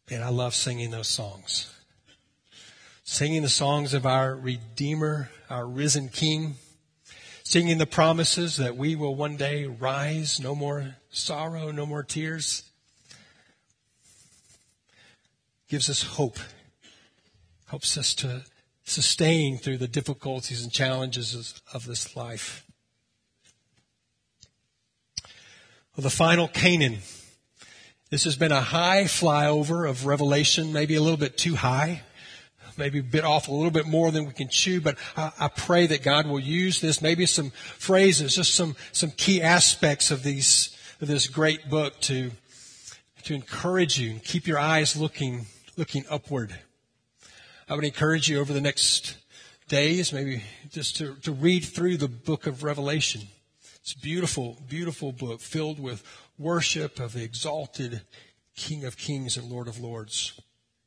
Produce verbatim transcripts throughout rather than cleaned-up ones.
And I love singing those songs. Singing the songs of our Redeemer, our risen King. Singing the promises that we will one day rise, no more sorrow, no more tears. Gives us hope. Helps us to sustain through the difficulties and challenges of this life. Well, the final Canaan. This has been a high flyover of Revelation, maybe a little bit too high, maybe bit off a little bit more than we can chew, but I, I pray that God will use this, maybe some phrases, just some, some key aspects of these, of this great book to, to encourage you and keep your eyes looking, looking upward. I would encourage you over the next days, maybe just to, to read through the book of Revelation. It's a beautiful, beautiful book filled with worship of the exalted King of Kings and Lord of Lords.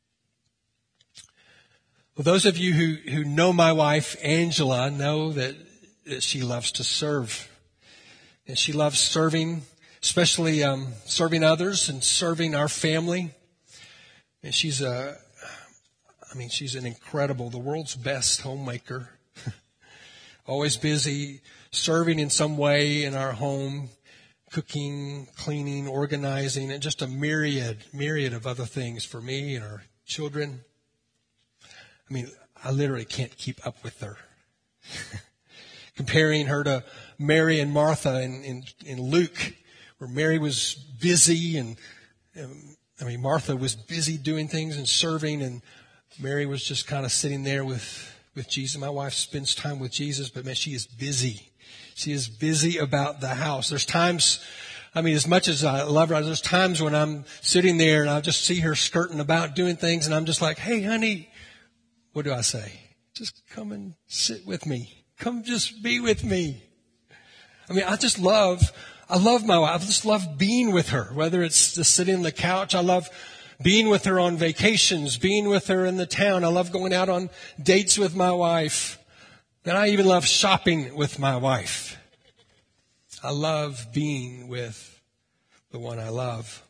Well, those of you who, who know my wife, Angela, know that, that she loves to serve. And she loves serving, especially um, serving others and serving our family. And she's a, I mean, she's an incredible, the world's best homemaker. Always busy serving in some way in our home, cooking, cleaning, organizing, and just a myriad, myriad of other things for me and our children. I mean, I literally can't keep up with her. Comparing her to Mary and Martha in, in, in Luke, where Mary was busy and, um, I mean, Martha was busy doing things and serving, and Mary was just kind of sitting there with, with Jesus. My wife spends time with Jesus, but man, she is busy. She is busy about the house. There's times, I mean, as much as I love her, there's times when I'm sitting there and I just see her skirting about doing things, and I'm just like, hey, honey, what do I say? Just come and sit with me. Come just be with me. I mean, I just love, I love my wife. I just love being with her, whether it's just sitting on the couch. I love being with her on vacations, being with her in the town. I love going out on dates with my wife. And I even love shopping with my wife. I love being with the one I love.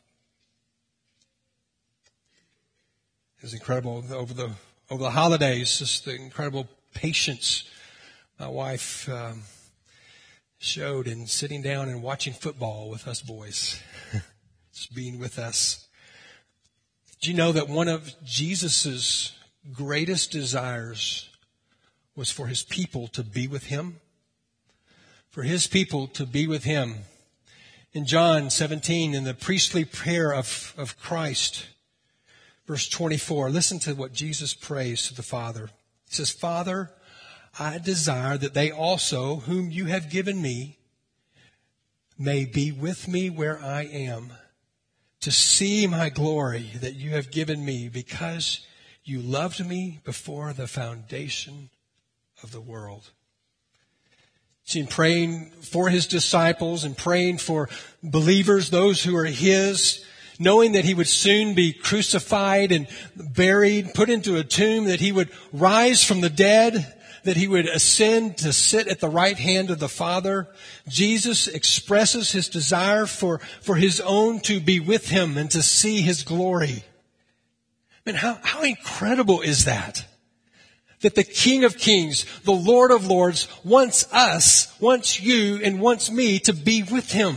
It was incredible over the over the holidays, just the incredible patience my wife um, showed in sitting down and watching football with us boys, just being with us. Do you know that one of Jesus's greatest desires was for his people to be with him? For his people to be with him. In John seventeen, in the priestly prayer of, of Christ, verse twenty-four, listen to what Jesus prays to the Father. He says, Father, I desire that they also, whom you have given me, may be with me where I am, to see my glory that you have given me, because you loved me before the foundation of the world. See, in praying for his disciples and praying for believers, those who are his, knowing that he would soon be crucified and buried, put into a tomb, that he would rise from the dead, that he would ascend to sit at the right hand of the Father. Jesus expresses his desire for, for his own to be with him and to see his glory. I mean, how, how incredible is that? That the King of Kings, the Lord of Lords, wants us, wants you, and wants me to be with him.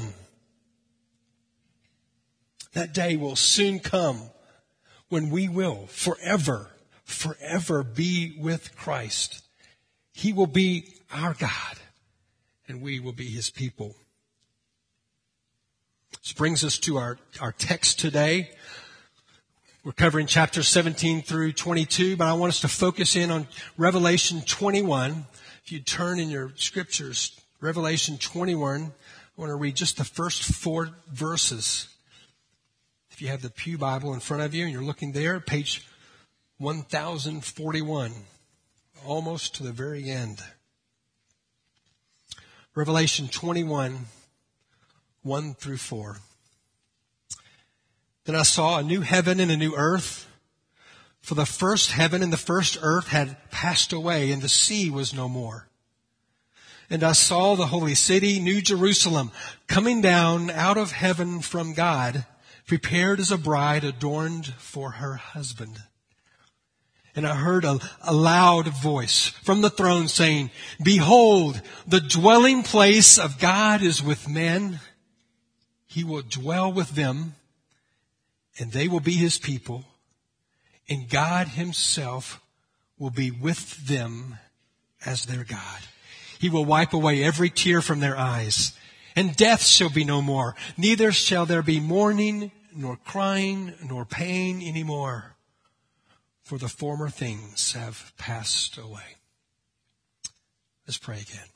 That day will soon come when we will forever, forever be with Christ. He will be our God, and we will be his people. This brings us to our, our text today. We're covering chapters seventeen through twenty-two, but I want us to focus in on Revelation twenty-one. If you turn in your scriptures, Revelation twenty-one, I want to read just the first four verses. If you have the Pew Bible in front of you and you're looking there, page one thousand forty-one. Almost to the very end. Revelation twenty-one, one through four. Then I saw a new heaven and a new earth, for the first heaven and the first earth had passed away, and the sea was no more. And I saw the holy city, New Jerusalem, coming down out of heaven from God, prepared as a bride adorned for her husband. And I heard a, a loud voice from the throne saying, behold, the dwelling place of God is with men. He will dwell with them, and they will be his people. And God himself will be with them as their God. He will wipe away every tear from their eyes. And death shall be no more. Neither shall there be mourning, nor crying, nor pain anymore. For the former things have passed away. Let's pray again.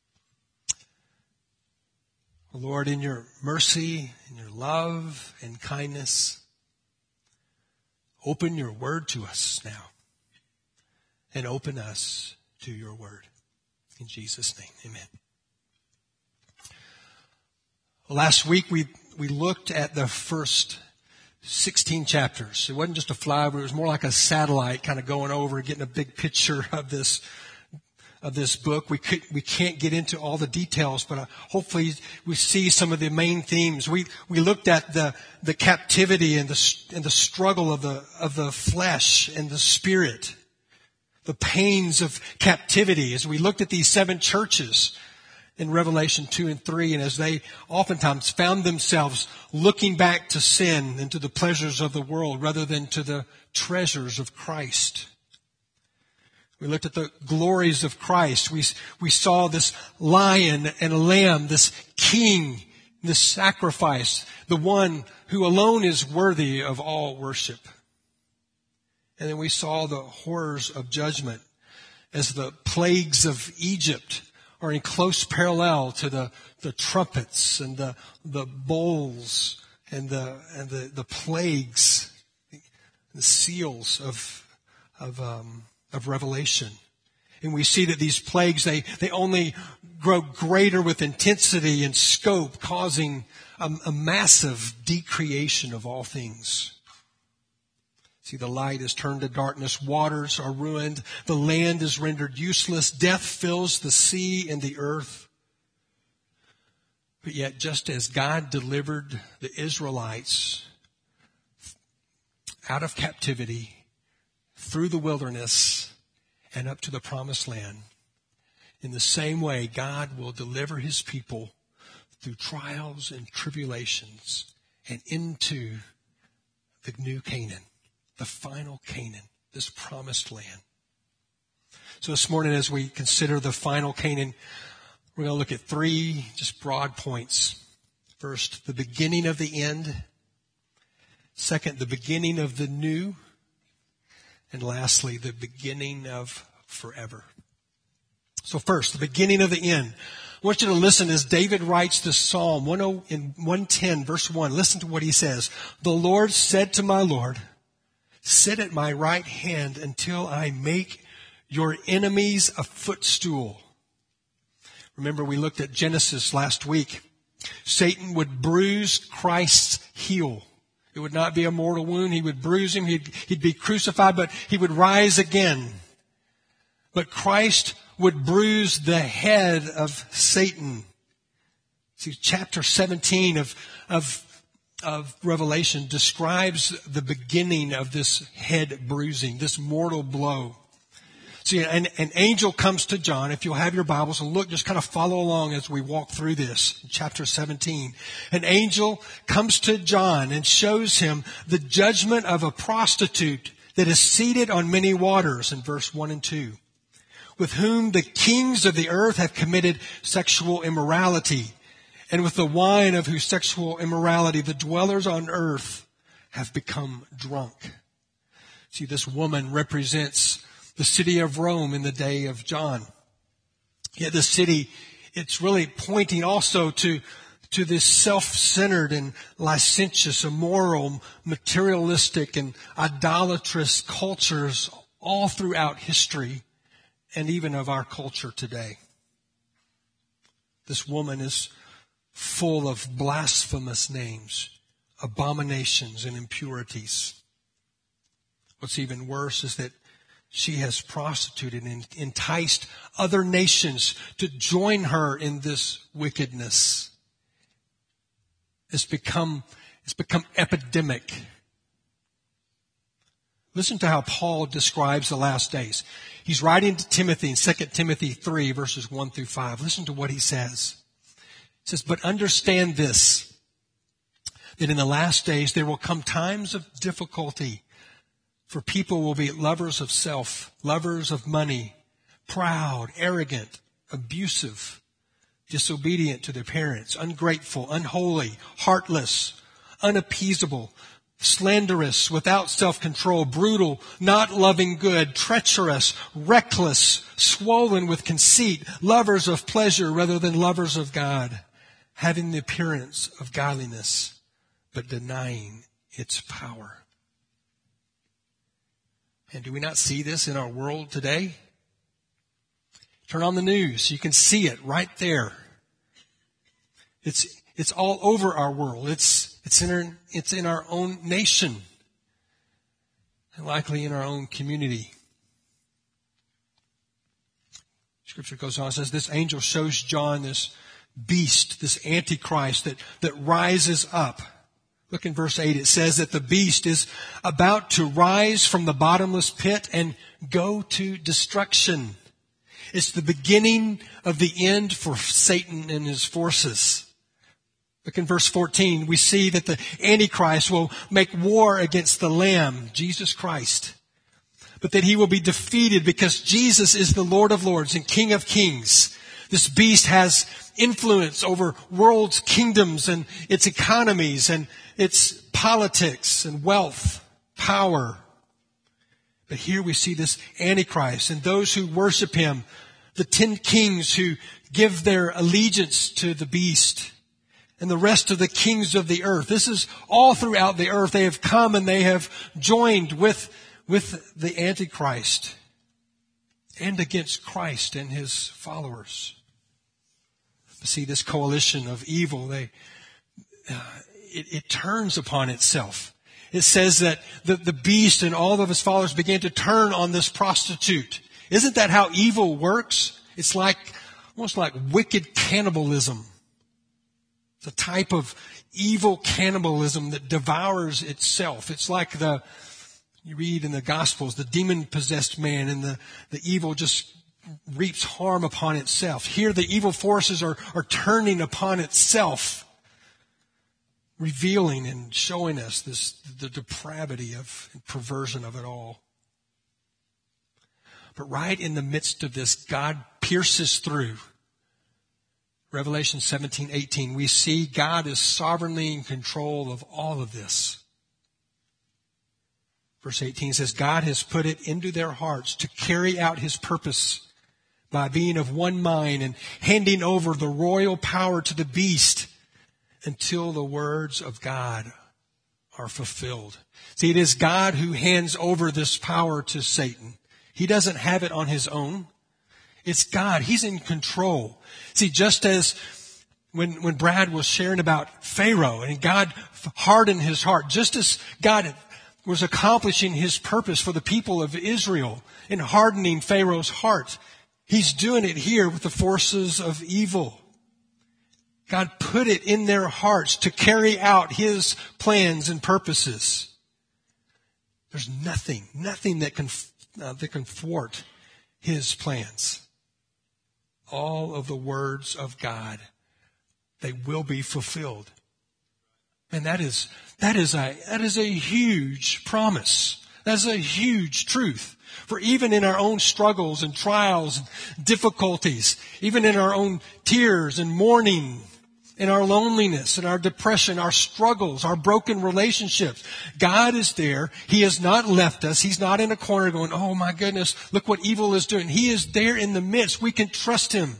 Lord, in your mercy, in your love and kindness, open your word to us now. And open us to your word. In Jesus' name, amen. Last week we we looked at the first sixteen chapters. It wasn't just a flyover, it was more like a satellite kind of going over and getting a big picture of this of this book. We could we can't get into all the details, but uh, hopefully we see some of the main themes. We we looked at the the captivity and the and the struggle of the of the flesh and the spirit. The pains of captivity as we looked at these seven churches in Revelation two and three, and as they oftentimes found themselves looking back to sin and to the pleasures of the world rather than to the treasures of Christ. We looked at the glories of Christ. We, we saw this lion and a lamb, this king, this sacrifice, the one who alone is worthy of all worship. And then we saw the horrors of judgment as the plagues of Egypt are in close parallel to the, the trumpets and the, the bowls and the, and the, the plagues, the seals of, of, um, of Revelation. And we see that these plagues, they, they only grow greater with intensity and scope, causing a, a massive decreation of all things. See, the light is turned to darkness. Waters are ruined. The land is rendered useless. Death fills the sea and the earth. But yet, just as God delivered the Israelites out of captivity, through the wilderness, and up to the promised land, in the same way, God will deliver his people through trials and tribulations and into the new Canaan. The final Canaan, this promised land. So this morning as we consider the final Canaan, we're going to look at three just broad points. First, the beginning of the end. Second, the beginning of the new. And lastly, the beginning of forever. So first, the beginning of the end. I want you to listen as David writes this Psalm in one ten verse one. Listen to what he says. The Lord said to my Lord, sit at my right hand until I make your enemies a footstool. Remember, we looked at Genesis last week. Satan would bruise Christ's heel. It would not be a mortal wound. He would bruise him. He'd, he'd be crucified, but he would rise again. But Christ would bruise the head of Satan. See, chapter seventeen of, of of Revelation describes the beginning of this head bruising, this mortal blow. See, an, an angel comes to John. If you'll have your Bibles and look, just kind of follow along as we walk through this. Chapter seventeen. An angel comes to John and shows him the judgment of a prostitute that is seated on many waters in verse one and two. With whom the kings of the earth have committed sexual immorality. And with the wine of whose sexual immorality the dwellers on earth have become drunk. See, this woman represents the city of Rome in the day of John. Yet the city, it's really pointing also to, to this self-centered and licentious, immoral, materialistic, and idolatrous cultures all throughout history and even of our culture today. This woman is full of blasphemous names, abominations, and impurities. What's even worse is that she has prostituted and enticed other nations to join her in this wickedness. It's become, It's become epidemic. Listen to how Paul describes the last days. He's writing to Timothy in Second Timothy three, verses one through five. Listen to what he says. He says, but understand this, that in the last days there will come times of difficulty, for people will be lovers of self, lovers of money, proud, arrogant, abusive, disobedient to their parents, ungrateful, unholy, heartless, unappeasable, slanderous, without self-control, brutal, not loving good, treacherous, reckless, swollen with conceit, lovers of pleasure rather than lovers of God, having the appearance of godliness, but denying its power. And do we not see this in our world today? Turn on the news. You can see it right there. It's, it's all over our world. It's, it's in our, it's in our own nation. And likely in our own community. Scripture goes on and says, this angel shows John this beast, this antichrist that, that rises up. Look in verse eight. It says that the beast is about to rise from the bottomless pit and go to destruction. It's the beginning of the end for Satan and his forces. Look in verse fourteen. We see that the Antichrist will make war against the Lamb, Jesus Christ. But that he will be defeated because Jesus is the Lord of Lords and King of Kings. This beast has influence over world's kingdoms and its economies and its politics and wealth, power. But here we see this Antichrist and those who worship him, the ten kings who give their allegiance to the beast, and the rest of the kings of the earth. This is all throughout the earth. They have come and they have joined with, with the Antichrist and against Christ and his followers. See, this coalition of evil, they, uh, it, it turns upon itself. It says that the, the beast and all of his followers began to turn on this prostitute. Isn't that how evil works? It's like, almost like wicked cannibalism. It's a type of evil cannibalism that devours itself. It's like the, you read in the Gospels, the demon-possessed man and the, the evil just reaps harm upon itself. Here the evil forces are, are turning upon itself, revealing and showing us this, the depravity of and perversion of it all. But right in the midst of this, God pierces through. Revelation seventeen eighteen, we see God is sovereignly in control of all of this. Verse eighteen says, God has put it into their hearts to carry out his purpose by being of one mind and handing over the royal power to the beast until the words of God are fulfilled. See, it is God who hands over this power to Satan. He doesn't have it on his own. It's God. He's in control. See, just as when, when Brad was sharing about Pharaoh and God hardened his heart, just as God was accomplishing his purpose for the people of Israel in hardening Pharaoh's heart, he's doing it here with the forces of evil. God put it in their hearts to carry out his plans and purposes. There's nothing, nothing that can, uh, that can thwart his plans. All of the words of God, they will be fulfilled. And that is, that is a, that is a huge promise. That's a huge truth. For even in our own struggles and trials and difficulties, even in our own tears and mourning, in our loneliness and our depression, our struggles, our broken relationships, God is there. He has not left us. He's not in a corner going, oh my goodness, look what evil is doing. He is there in the midst. We can trust him.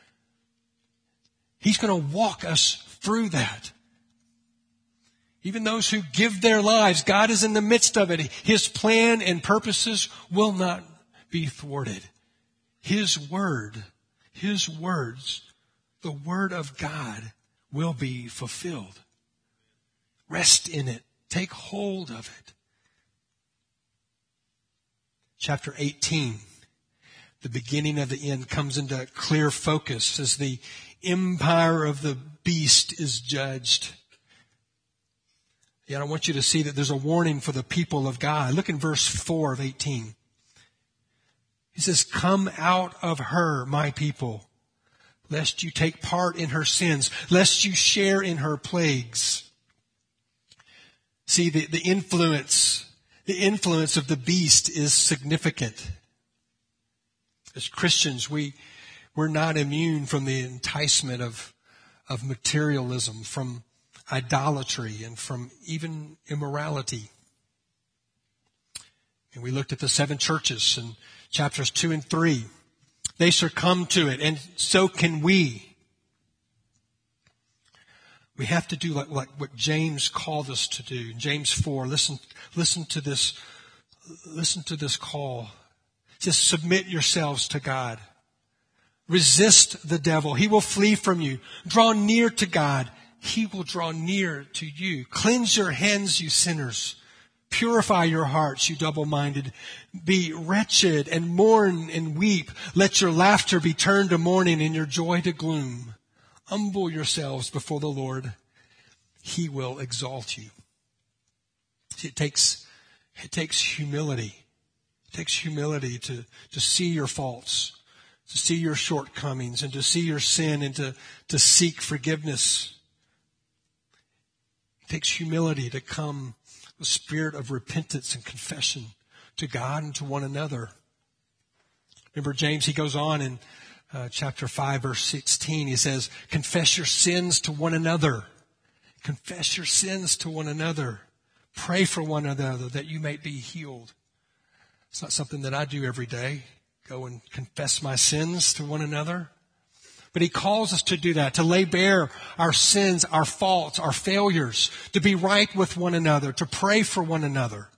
He's going to walk us through that. Even those who give their lives, God is in the midst of it. His plan and purposes will not be thwarted. His word, his words, the word of God will be fulfilled. Rest in it. Take hold of it. Chapter eighteen, the beginning of the end, comes into clear focus as the empire of the beast is judged. Yet I want you to see that there's a warning for the people of God. Look in verse four of eighteen. He says, come out of her, my people, lest you take part in her sins, lest you share in her plagues. See, the, the influence, the influence of the beast is significant. As Christians, we, we're not immune from the enticement of, of materialism, from idolatry, and from even immorality. And we looked at the seven churches in chapters two and three. They succumb to it, and so can we. We have to do like, like what James called us to do. In James four, listen, listen to this, listen to this call. Just submit yourselves to God. Resist the devil. He will flee from you. Draw near to God. He will draw near to you. Cleanse your hands, you sinners. Purify your hearts, you double-minded. Be wretched and mourn and weep. Let your laughter be turned to mourning and your joy to gloom. Humble yourselves before the Lord. He will exalt you. See, it takes, it takes humility. It takes humility to, to see your faults, to see your shortcomings, and to see your sin, and to, to seek forgiveness. It takes humility to come with a spirit of repentance and confession to God and to one another. Remember James, he goes on in uh, chapter five, verse sixteen. He says, confess your sins to one another. Confess your sins to one another. Pray for one another that you may be healed. It's not something that I do every day. Go and confess my sins to one another. But he calls us to do that, to lay bare our sins, our faults, our failures, to be right with one another, to pray for one another.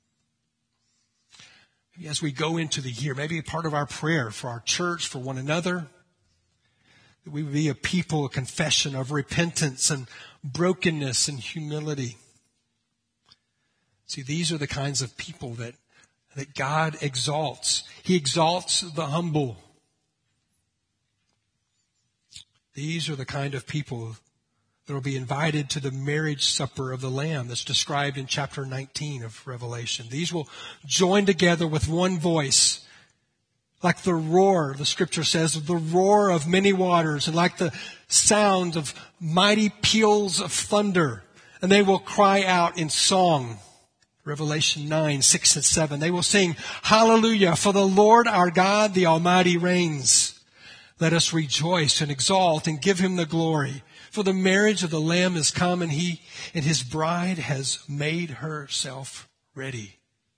As we go into the year, maybe a part of our prayer for our church, for one another, that we would be a people of confession, of repentance and brokenness and humility. See, these are the kinds of people that, that God exalts. He exalts the humble. These are the kind of people that will be invited to the marriage supper of the Lamb that's described in chapter nineteen of Revelation. These will join together with one voice, like the roar, the scripture says, the roar of many waters, and like the sound of mighty peals of thunder. And they will cry out in song. Revelation nine, six and seven. They will sing, hallelujah, for the Lord our God, the Almighty reigns. Let us rejoice and exalt and give him the glory. For the marriage of the Lamb is come, and he and his bride has made herself ready.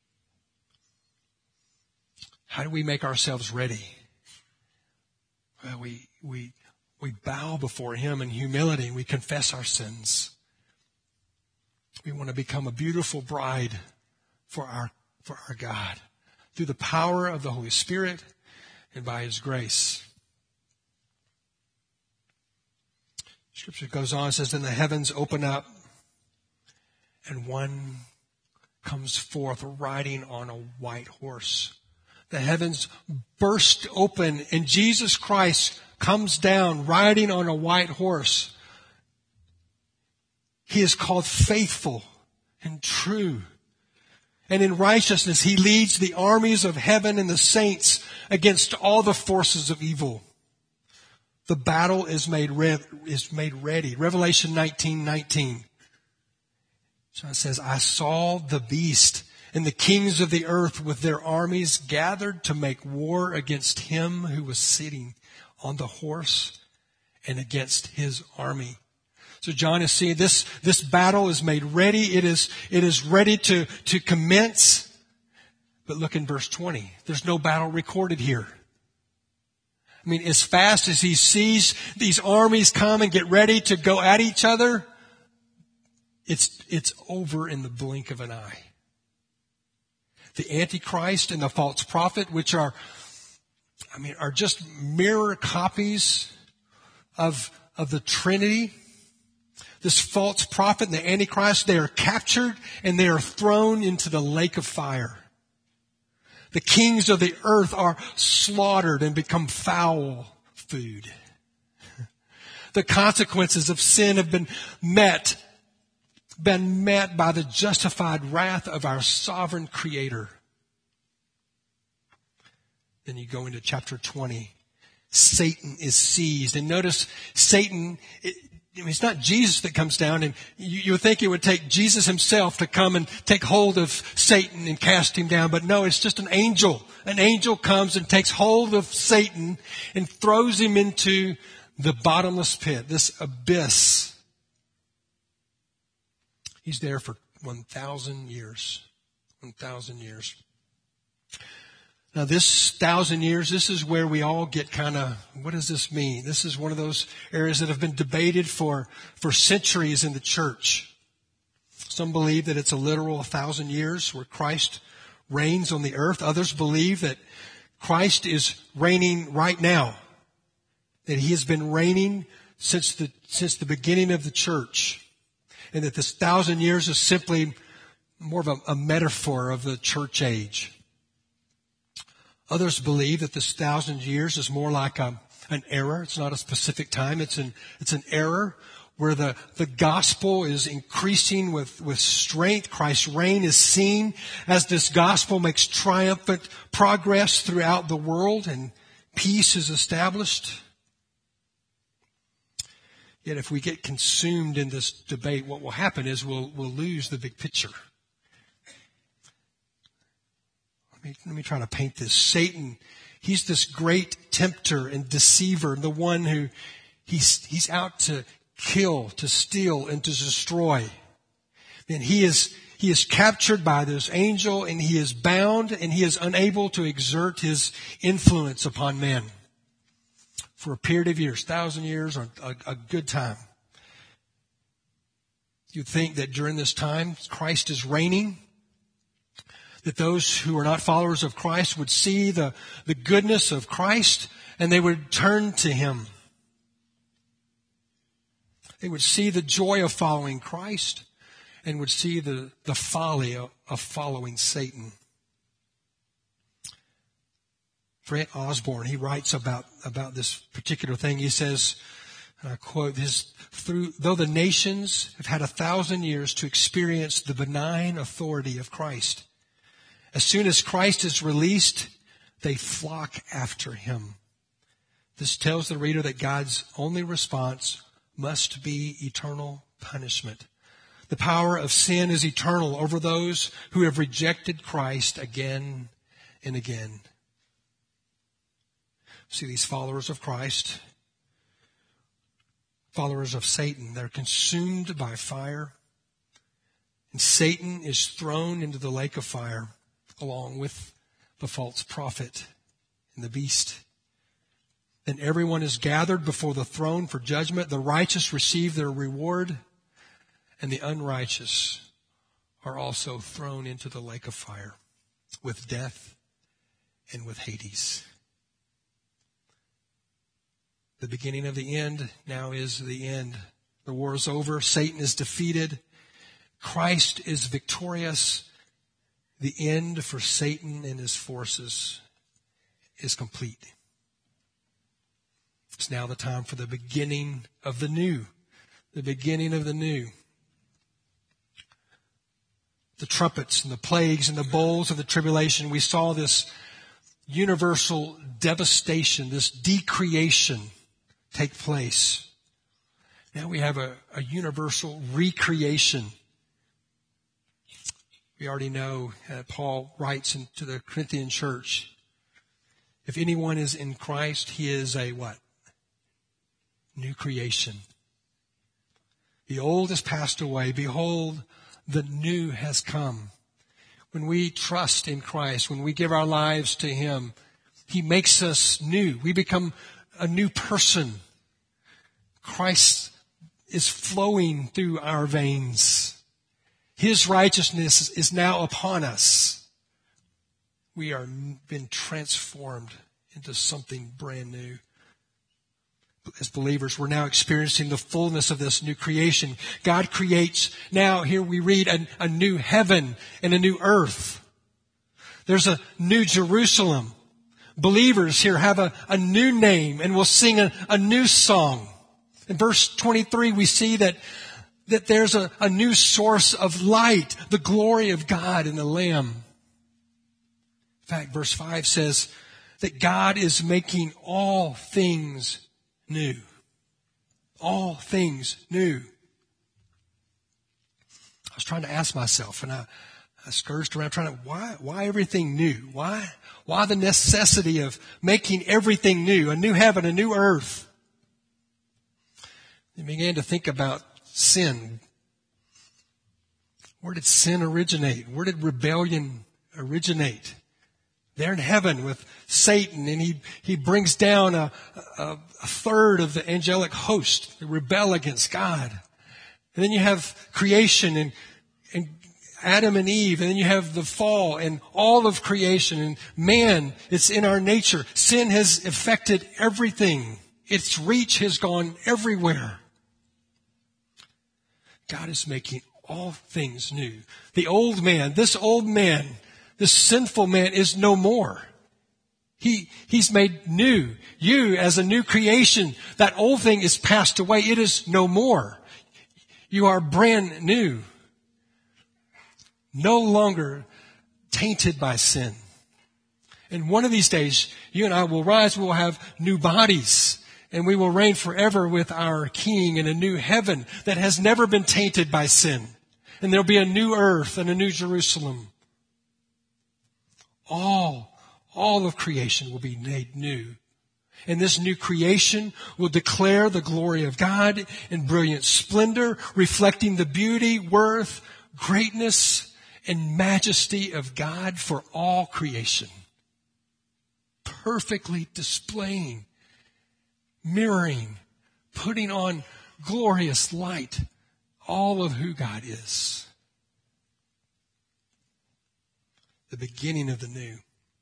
How do we make ourselves ready? Well, we, we, we bow before him in humility. We confess our sins. We want to become a beautiful bride for our, for our God through the power of the Holy Spirit and by his grace. Scripture goes on, says, then the heavens open up and one comes forth riding on a white horse. The heavens burst open and Jesus Christ comes down riding on a white horse. He is called faithful and true. And in righteousness, he leads the armies of heaven and the saints against all the forces of evil. The battle is made re- is made ready. Revelation nineteen nineteen. John says, I saw the beast and the kings of the earth with their armies gathered to make war against him who was sitting on the horse and against his army. So John is seeing this, this battle is made ready. It is, it is ready to, to commence. But look in verse twenty. There's no battle recorded here. I mean, as fast as he sees these armies come and get ready to go at each other, it's, it's over in the blink of an eye. The Antichrist and the false prophet, which are, I mean, are just mirror copies of, of the Trinity. This false prophet and the Antichrist, they are captured and they are thrown into the lake of fire. The kings of the earth are slaughtered and become foul food. The consequences of sin have been met been met by the justified wrath of our sovereign Creator. Then you go into chapter twenty. Satan is seized. And notice Satan, it, it's not Jesus that comes down, and you, you would think it would take Jesus himself to come and take hold of Satan and cast him down. But no, it's just an angel. An angel comes and takes hold of Satan and throws him into the bottomless pit, this abyss. He's there for one thousand years. one thousand years. Now this thousand years, this is where we all get kind of, what does this mean? This is one of those areas that have been debated for, for centuries in the church. Some believe that it's a literal thousand years where Christ reigns on the earth. Others believe that Christ is reigning right now. That he has been reigning since the, since the beginning of the church. And that this thousand years is simply more of a, a metaphor of the church age. Others believe that this thousand years is more like a, an era. It's not a specific time. It's an, it's an era where the, the gospel is increasing with, with strength. Christ's reign is seen as this gospel makes triumphant progress throughout the world and peace is established. Yet if we get consumed in this debate, what will happen is we'll, we'll lose the big picture. Let me, let me try to paint this. Satan, he's this great tempter and deceiver, the one who he's, he's out to kill, to steal, and to destroy. And he is, he is captured by this angel, and he is bound, and he is unable to exert his influence upon men for a period of years, thousand years, or a, a good time. You'd think that during this time, Christ is reigning, that those who are not followers of Christ would see the, the goodness of Christ and they would turn to him. They would see the joy of following Christ and would see the, the folly of, of following Satan. Fred Osborne, he writes about, about this particular thing. He says, and I quote, this, through, though the nations have had a thousand years to experience the benign authority of Christ, as soon as Christ is released, they flock after him. This tells the reader that God's only response must be eternal punishment. The power of sin is eternal over those who have rejected Christ again and again. See, these followers of Christ, followers of Satan, they're consumed by fire, and Satan is thrown into the lake of fire, along with the false prophet and the beast. Then everyone is gathered before the throne for judgment. The righteous receive their reward, and the unrighteous are also thrown into the lake of fire with death and with Hades. The beginning of the end now is the end. The war is over. Satan is defeated. Christ is victorious. The end for Satan and his forces is complete. It's now the time for the beginning of the new. The beginning of the new. The trumpets and the plagues and the bowls of the tribulation. We saw this universal devastation, this decreation take place. Now we have a, a universal recreation. We already know uh, Paul writes into the Corinthian church, if anyone is in Christ, he is a what? New creation. The old has passed away. Behold, the new has come. When we trust in Christ, when we give our lives to him, he makes us new. We become a new person. Christ is flowing through our veins. His righteousness is now upon us. We are been transformed into something brand new. As believers, we're now experiencing the fullness of this new creation. God creates, now here we read, a, a new heaven and a new earth. There's a new Jerusalem. Believers here have a, a new name and will sing a, a new song. In verse twenty-three, we see that that there's a, a new source of light, the glory of God in the Lamb. In fact, verse five says that God is making all things new. All things new. I was trying to ask myself, and I, I scourged around trying to, why, why everything new? Why, why the necessity of making everything new? A new heaven, a new earth. I began to think about sin. Where did sin originate? Where did rebellion originate? There in heaven with Satan, and he, he brings down a, a, a third of the angelic host to rebel against God. And then you have creation and, and Adam and Eve, and then you have the fall and all of creation and man. It's in our nature. Sin has affected everything. Its reach has gone everywhere. God is making all things new. The old man, this old man, this sinful man is no more. He, he's made new. You as a new creation, that old thing is passed away. It is no more. You are brand new. No longer tainted by sin. And one of these days, you and I will rise. We will have new bodies. And we will reign forever with our King in a new heaven that has never been tainted by sin. And there'll be a new earth and a new Jerusalem. All, all of creation will be made new. And this new creation will declare the glory of God in brilliant splendor, reflecting the beauty, worth, greatness, and majesty of God for all creation. Perfectly displaying, mirroring, putting on glorious light all of who God is. The beginning of the new.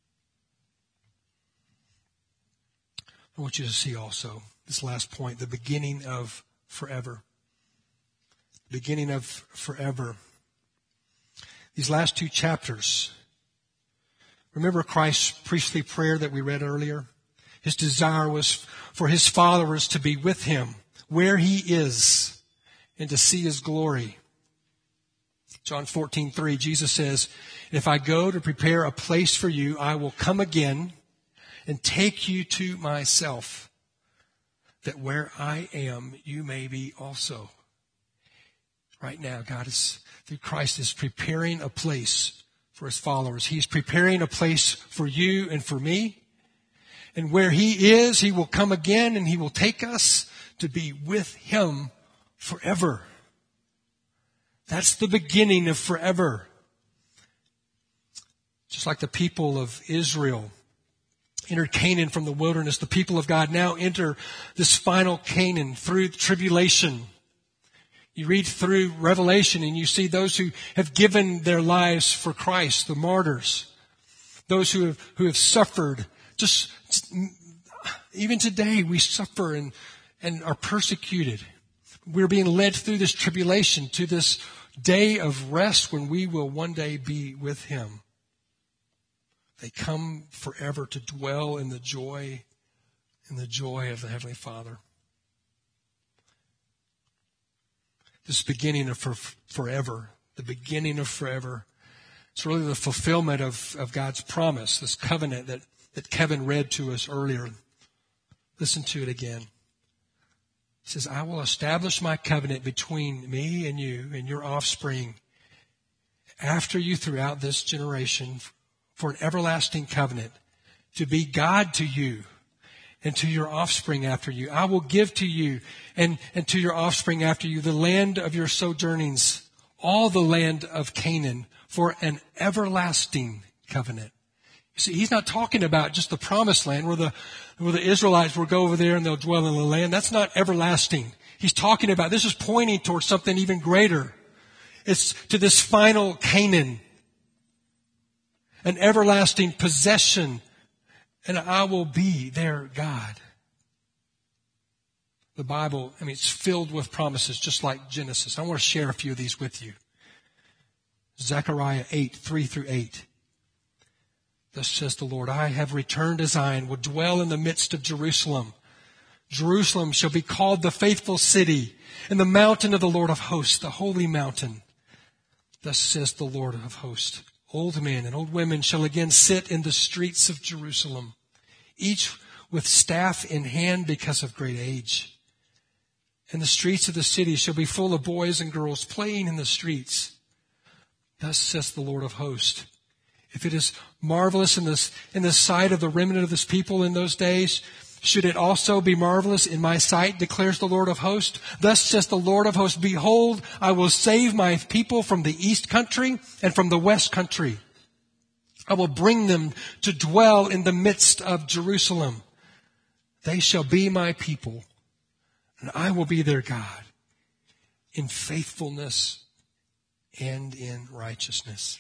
I want you to see also this last point, the beginning of forever. The beginning of forever. These last two chapters. Remember Christ's priestly prayer that we read earlier? His desire was for his followers to be with him where he is and to see his glory. John fourteen three, Jesus says, if I go to prepare a place for you, I will come again and take you to myself, that where I am, you may be also. Right now, God is, through Christ, is preparing a place for his followers. He's preparing a place for you and for me. And where he is, he will come again and he will take us to be with him forever. That's the beginning of forever. Just like the people of Israel entered Canaan from the wilderness, the people of God now enter this final Canaan through tribulation. You read through Revelation and you see those who have given their lives for Christ, the martyrs, those who have, who have suffered. Just even today we suffer and, and are persecuted. We're being led through this tribulation to this day of rest when we will one day be with him. They come forever to dwell in the joy, in the joy of the Heavenly Father. This beginning of for, forever, the beginning of forever. It's really the fulfillment of, of God's promise, this covenant that, that Kevin read to us earlier. Listen to it again. He says, I will establish my covenant between me and you and your offspring after you throughout this generation for an everlasting covenant to be God to you and to your offspring after you. I will give to you and, and to your offspring after you the land of your sojournings, all the land of Canaan for an everlasting covenant. You see, he's not talking about just the promised land where the, where the Israelites will go over there and they'll dwell in the land. That's not everlasting. He's talking about, this is pointing towards something even greater. It's to this final Canaan, an everlasting possession, and I will be their God. The Bible, I mean, it's filled with promises just like Genesis. I want to share a few of these with you. Zechariah eight, three through eight. Thus says the Lord, I have returned to Zion, will dwell in the midst of Jerusalem. Jerusalem shall be called the faithful city, and the mountain of the Lord of hosts, the holy mountain. Thus says the Lord of hosts, old men and old women shall again sit in the streets of Jerusalem, each with staff in hand because of great age. And the streets of the city shall be full of boys and girls playing in the streets. Thus says the Lord of hosts, if it is marvelous in this, in the sight of the remnant of this people in those days, should it also be marvelous in my sight, declares the Lord of hosts. Thus says the Lord of hosts, behold, I will save my people from the east country and from the west country. I will bring them to dwell in the midst of Jerusalem. They shall be my people, and I will be their God in faithfulness and in righteousness.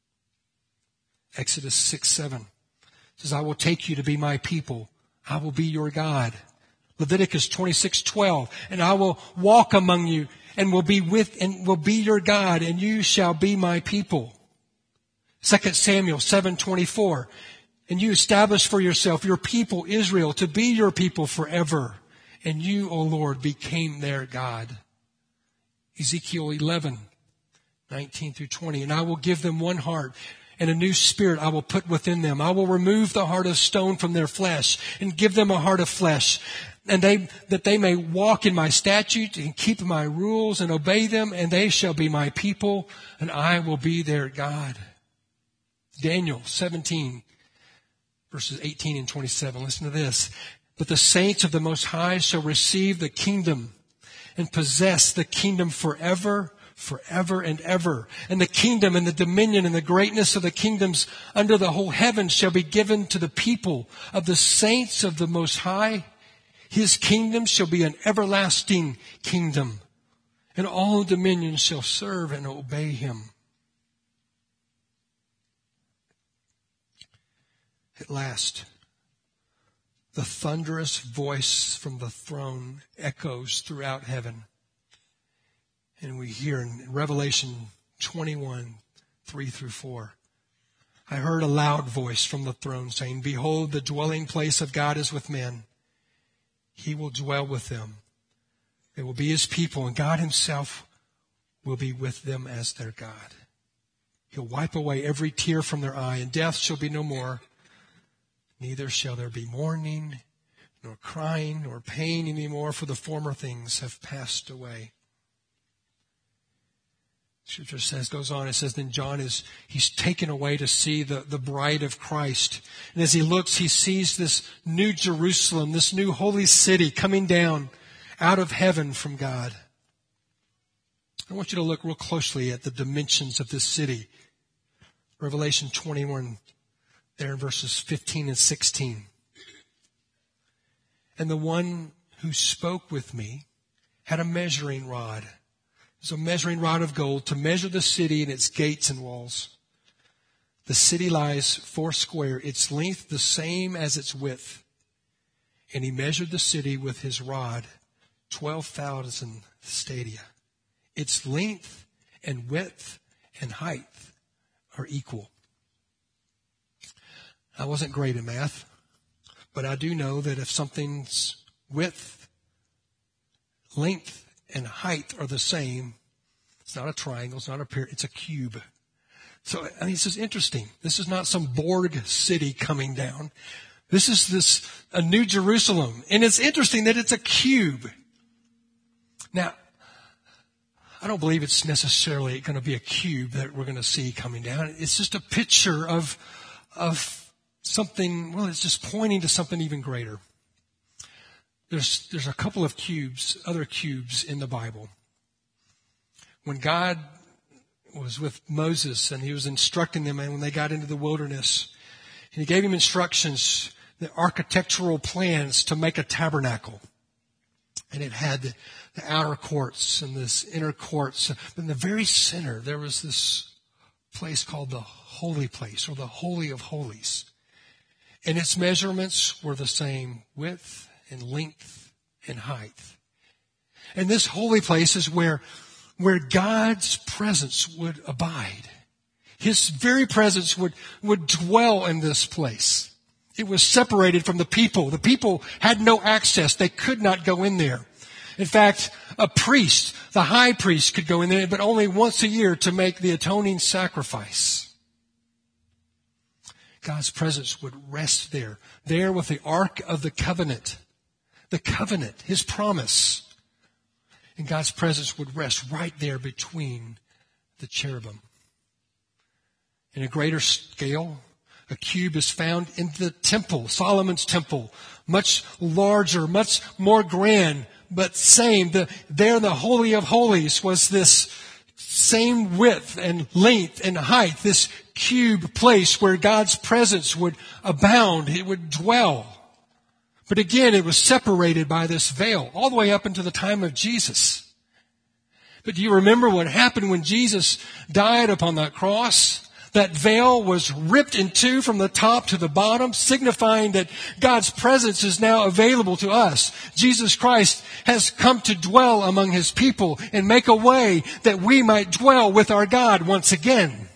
Exodus six seven says, I will take you to be my people. I will be your God. Leviticus twenty-six twelve, and I will walk among you and will be with and will be your God, and you shall be my people. Second Samuel seven twenty-four, and you establish for yourself your people Israel to be your people forever, and you, O Lord, became their God. Ezekiel eleven nineteen through twenty, and I will give them one heart, and a new spirit I will put within them. I will remove the heart of stone from their flesh and give them a heart of flesh, and they, that they may walk in my statutes and keep my rules and obey them, and they shall be my people, and I will be their God. Daniel seventeen, verses eighteen and twenty-seven. Listen to this. But the saints of the Most High shall receive the kingdom and possess the kingdom forever, forever and ever. And the kingdom and the dominion and the greatness of the kingdoms under the whole heaven shall be given to the people of the saints of the Most High. His kingdom shall be an everlasting kingdom, and all dominions shall serve and obey him. At last, the thunderous voice from the throne echoes throughout heaven. And we hear in Revelation twenty-one, three through four, I heard a loud voice from the throne saying, behold, the dwelling place of God is with men. He will dwell with them. They will be his people, and God himself will be with them as their God. He'll wipe away every tear from their eye, and death shall be no more. Neither shall there be mourning, nor crying, nor pain any more, for the former things have passed away. Scripture says, goes on, it says, then John is, he's taken away to see the, the bride of Christ. And as he looks, he sees this new Jerusalem, this new holy city coming down out of heaven from God. I want you to look real closely at the dimensions of this city. Revelation twenty-one, there in verses fifteen and sixteen. And the one who spoke with me had a measuring rod. It's a measuring rod of gold to measure the city and its gates and walls. The city lies four square, its length the same as its width. And he measured the city with his rod, twelve thousand stadia. Its length and width and height are equal. I wasn't great at math, but I do know that if something's width, length, and height are the same, it's not a triangle, it's not a pyramid, it's a cube. So, I mean, this is interesting. This is not some Borg city coming down. This is this, a new Jerusalem. And it's interesting that it's a cube. Now, I don't believe it's necessarily going to be a cube that we're going to see coming down. It's just a picture of, of something, well, it's just pointing to something even greater. There's, there's a couple of cubes, other cubes in the Bible. When God was with Moses and he was instructing them, and when they got into the wilderness, and he gave him instructions, the architectural plans to make a tabernacle. And it had the, the outer courts and this inner courts. But in the very center, there was this place called the Holy Place, or the Holy of Holies. And its measurements were the same width and length and height. And this holy place is where, where God's presence would abide. His very presence would, would dwell in this place. It was separated from the people. The people had no access. They could not go in there. In fact, a priest, the high priest, could go in there, but only once a year to make the atoning sacrifice. God's presence would rest there, there with the Ark of the Covenant, the covenant, His promise. And God's presence would rest right there between the cherubim. In a greater scale, a cube is found in the temple, Solomon's temple, much larger, much more grand, but same. The, there in the Holy of Holies was this same width and length and height, this cube place where God's presence would abound, it would dwell. But again, it was separated by this veil all the way up into the time of Jesus. But do you remember what happened when Jesus died upon that cross? That veil was ripped in two from the top to the bottom, signifying that God's presence is now available to us. Jesus Christ has come to dwell among His people and make a way that we might dwell with our God once again.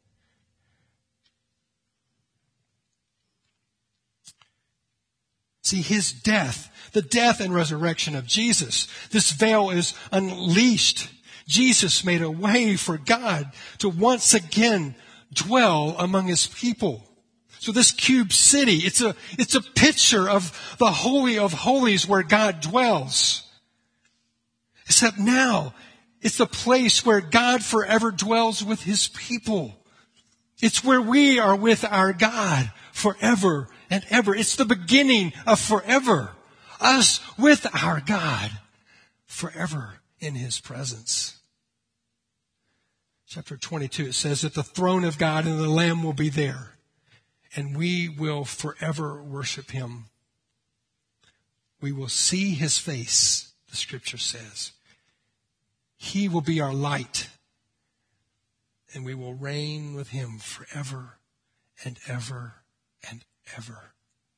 See, His death, the death and resurrection of Jesus, this veil is unleashed. Jesus made a way for God to once again dwell among His people. So this cube city, it's a, it's a picture of the Holy of Holies where God dwells. Except now, it's a place where God forever dwells with His people. It's where we are with our God forever and ever. It's the beginning of forever. Us with our God forever in His presence. Chapter twenty-two, it says that the throne of God and the Lamb will be there, and we will forever worship Him. We will see His face, the Scripture says. He will be our light, and we will reign with Him forever and ever and ever.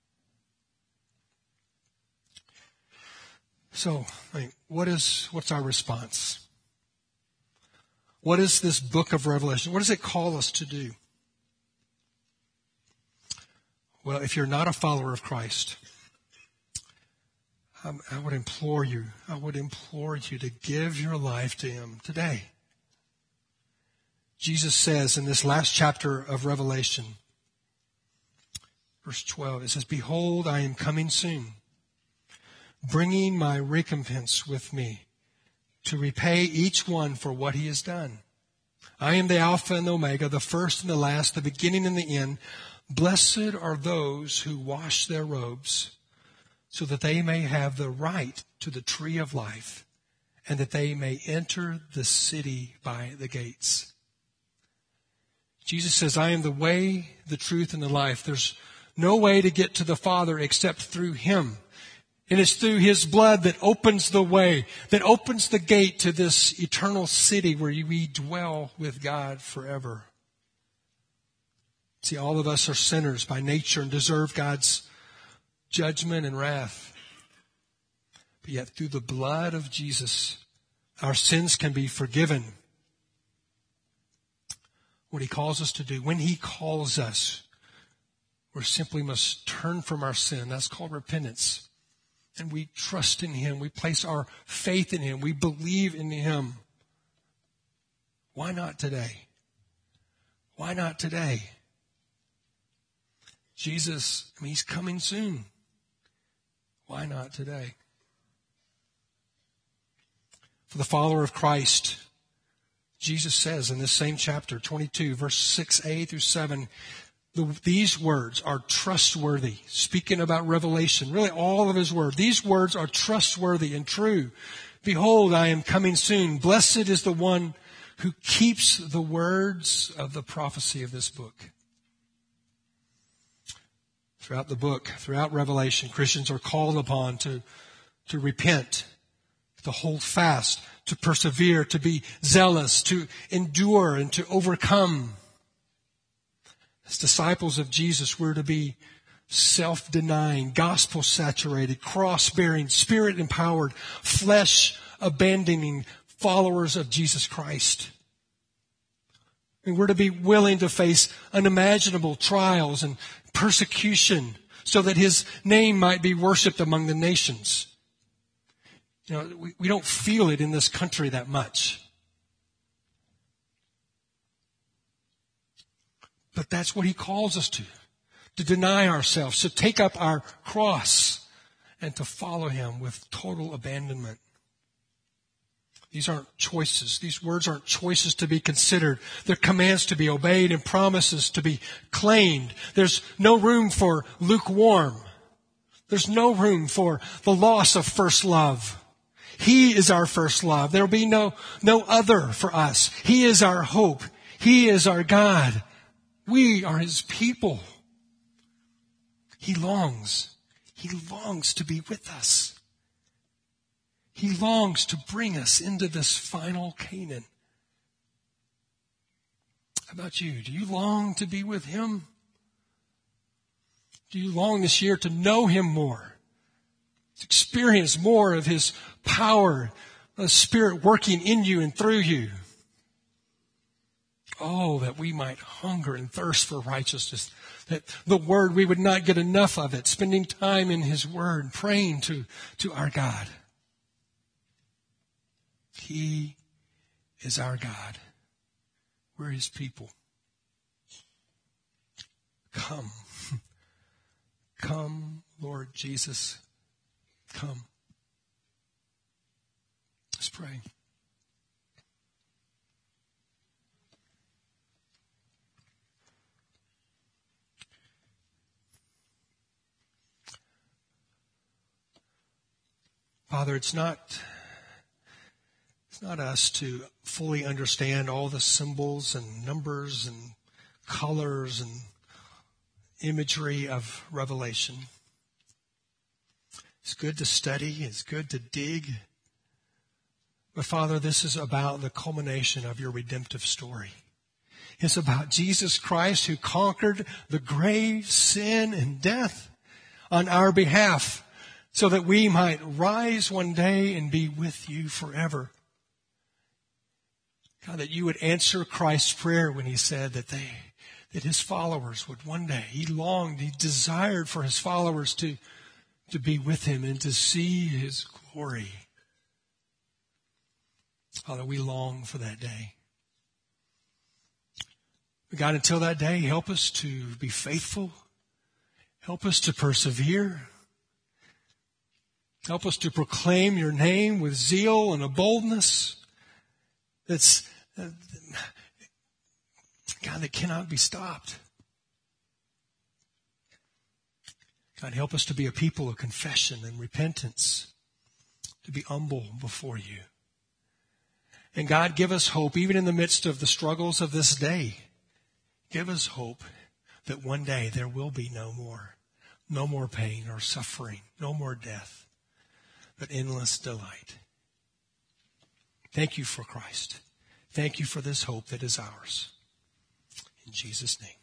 So, I mean, what is, what's our response? What is this book of Revelation? What does it call us to do? Well, if you're not a follower of Christ, um, I would implore you, I would implore you to give your life to Him today. Jesus says in this last chapter of Revelation, verse twelve, it says, "Behold, I am coming soon, bringing my recompense with me, to repay each one for what he has done. I am the Alpha and the Omega, the first and the last, the beginning and the end. Blessed are those who wash their robes, so that they may have the right to the tree of life, and that they may enter the city by the gates." Jesus says, I am the way, the truth, and the life. There's no way to get to the Father except through Him. And it's through His blood that opens the way, that opens the gate to this eternal city where we dwell with God forever. See, all of us are sinners by nature and deserve God's judgment and wrath. But yet through the blood of Jesus, our sins can be forgiven. What He calls us to do, when He calls us, we simply must turn from our sin. That's called repentance. And we trust in Him. We place our faith in Him. We believe in Him. Why not today? Why not today? Jesus, I mean, He's coming soon. Why not today? For the follower of Christ, Jesus says in this same chapter, twenty-two, verse six a through seven, The, these words are trustworthy. Speaking about Revelation, really all of His word. These words are trustworthy and true. Behold, I am coming soon. Blessed is the one who keeps the words of the prophecy of this book. Throughout the book, throughout Revelation, Christians are called upon to, to repent, to hold fast, to persevere, to be zealous, to endure, and to overcome. As disciples of Jesus, we're to be self-denying, gospel-saturated, cross-bearing, spirit-empowered, flesh-abandoning followers of Jesus Christ. And we're to be willing to face unimaginable trials and persecution so that his name might be worshiped among the nations. You know, we, we don't feel it in this country that much. But that's what he calls us to, to deny ourselves, to take up our cross, and to follow him with total abandonment. These aren't choices. These words aren't choices to be considered. They're commands to be obeyed and promises to be claimed. There's no room for lukewarm. There's no room for the loss of first love. He is our first love. There will be no, no other for us. He is our hope. He is our God. We are his people. He longs. He longs to be with us. He longs to bring us into this final Canaan. How about you? Do you long to be with him? Do you long this year to know him more? To experience more of his power, the Spirit working in you and through you? Oh, that we might hunger and thirst for righteousness. That the Word, we would not get enough of it. Spending time in his Word, praying to, to our God. He is our God. We're his people. Come. Come, Lord Jesus. Come. Let's pray. Father, it's not... It's not us to fully understand all the symbols and numbers and colors and imagery of Revelation. It's good to study. It's good to dig. But Father, this is about the culmination of your redemptive story. It's about Jesus Christ who conquered the grave, sin, and death on our behalf so that we might rise one day and be with you forever. God, that you would answer Christ's prayer when he said that they, that his followers would one day, he longed, he desired for his followers to, to be with him and to see his glory. Father, we long for that day. God, until that day, help us to be faithful. Help us to persevere. Help us to proclaim your name with zeal and a boldness that's, uh, God, that cannot be stopped. God, help us to be a people of confession and repentance, to be humble before you. And God, give us hope, even in the midst of the struggles of this day. Give us hope that one day there will be no more, no more pain or suffering, no more death, but endless delight. Thank you for Christ. Thank you for this hope that is ours. In Jesus' name.